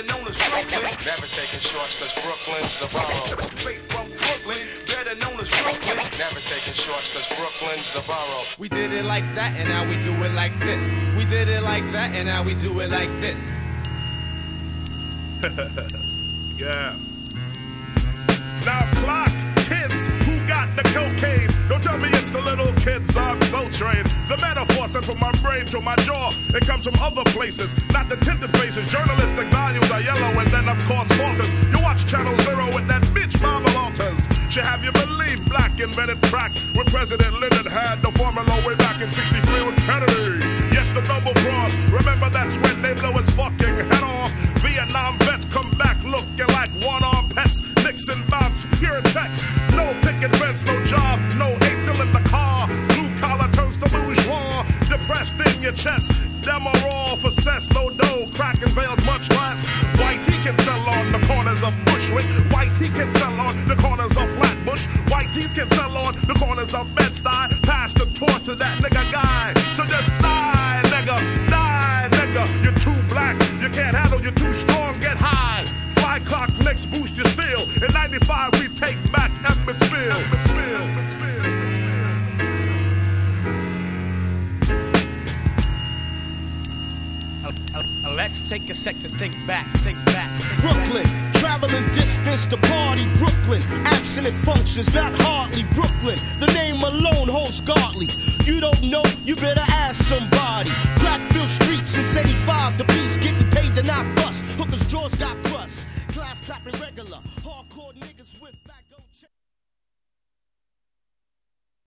better known as Brooklyn. Never taking shorts cause Brooklyn's the borough. Straight from Brooklyn, better known as Brooklyn. Never taking shorts cause Brooklyn's the borough. We did it like that and now we do it like this. We did it like that and now we do it like this. Yeah. Now clock, kids who got the cocaine. Don't tell me it's the little kids on Soul Train. The metaphor sent from my brain to my jaw. It comes from other places, not the tinted faces. Journalistic values are yellow and then of course falters. You watch Channel Zero with that bitch Mama Walters. She have you believe black invented crack when President Lyndon had the formula way back in 63 with Kennedy. Yes, the double cross. Remember that's when they blow his fucking head off. Vietnam vets come back looking like one-armed pets. Nixon bombs, pure checks. No picket fence, no job, no eight-cylinder car. Blue collar turns to bourgeois. Depressed in your chest. Them are all for cess, no dough. Cracking veils much less. White he can sell on the corners of Bushwick. White he can sell on the corners of Flatbush. White tees can sell on the corners of Bed-Stuy. Pass the torch to that nigga guy. So just die, nigga. Die, nigga. You're too black. You can't handle. You're too strong. Get high. Fly clock next boost your steel. In 95 we take back Emmetsville. Let's take a sec to think back. Brooklyn, traveling distance to party. Brooklyn, abstinent functions, not hardly. Brooklyn, the name alone holds godly. You don't know, you better ask somebody. Crackfield streets since 85, the beast getting paid to not bust. Hookers' jaws got crust. Class clapping regular, hardcore niggas with